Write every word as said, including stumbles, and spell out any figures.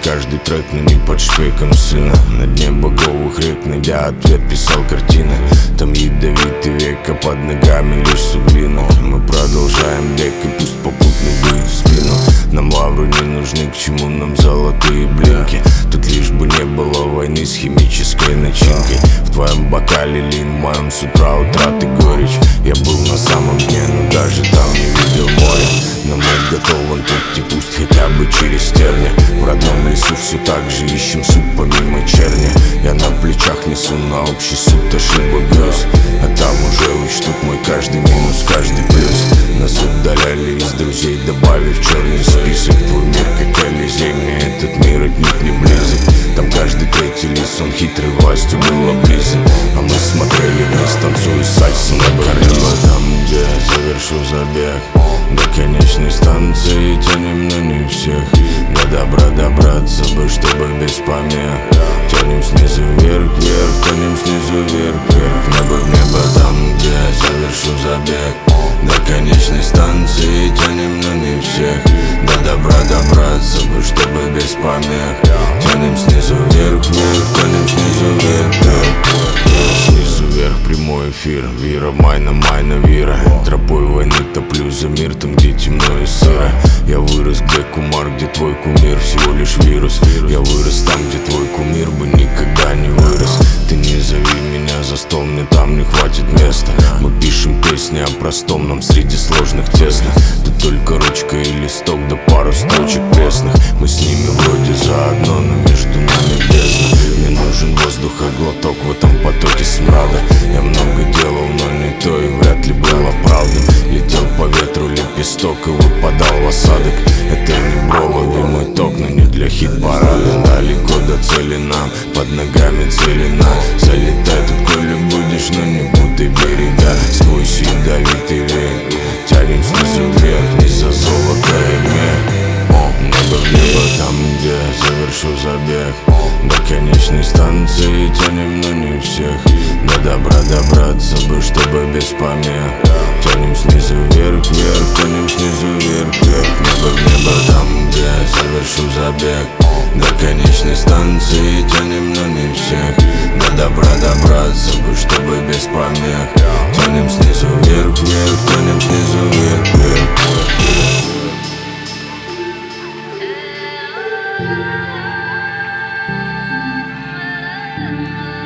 каждый трек, но не под шпеком сына. На дне боговых рек, найдя ответ, писал картины. Там ядовитый век, а под ногами лишь суглина. Мы продолжаем бег, и пусть попутный дует в спину. Нам лавры не нужны, к чему нам золотые блинки. Тут лишь бы не было войны с химической начинкой. В твоем бокале лин, в моем с утра утраты горечь. Я был на самом дне, но даже там не видел море. Но мы готовы тут, и пусть хотя бы через терни. В родном лесу все так же ищем суд помимо черни. Я на плечах несу на общий суд ошибок грез. А там уже учтут мой каждый минус, каждый плюс. Нас удаляли из друзей, добавив черный список. Твой мир как Колизей, мне этот мир отнюдь не близок. Там каждый третий лис, он хитрый, властью был облизан. А мы смотрели вниз, танцуя сальсу на карнизе. Там, где я завершу забег, до конечной станции тянем, но не всех. До добра добраться бы, чтобы без помех. Тянем снизу вверх, вверх, тянем снизу вверх, вверх. Небо в небо, там, где я завершу забег, до конечной станции тянем, но не всех. До добра добраться бы, чтобы без помех. Тянем снизу вверх, вверх, тянем снизу вверх, вверх. Снизу вверх прямой эфир, вира, майна, майна, вира. Тропой войны топлю за мир, там где темно и сыро. Я вырос, где кумар, где твой кумир, всего лишь вирус. Я вырос там, где твой кумир бы никогда не вырос. Ты не зови меня за стол, мне там не хватит места. Мы пишем песни о простом, нам среди сложных тесно. Тут только ручка и листок, да пару строчек пресных. Мы с ними вроде заодно, но между нами бездна. Мне нужен воздух и глоток в этом потоке смрада. Я много делал, но не то и вряд ли был оправдан. Летел по ветру лепесток и выпадал в осадок. Это не Броуи, мой ток, но не для хит-парада. Далеко до цели нам, под ногами целина. Залетай тут, коли будешь, но не путай берега. Сквозь ядовитый век тянем снизу вверх, не за золото и мех. Небо в небо, там, где я завершу забег, до конечной станции тянем, но не всех. До добра добраться бы, чтобы без помех. Тянем снизу вверх, вверх, тянем снизу вверх, вверх. Небо в небо, там, где я завершу забег, до конечной станции тянем, но не всех. До добра добраться бы, чтобы без помех. Тянем снизу вверх, вверх, тянем снизу вверх, вверх. Thank you.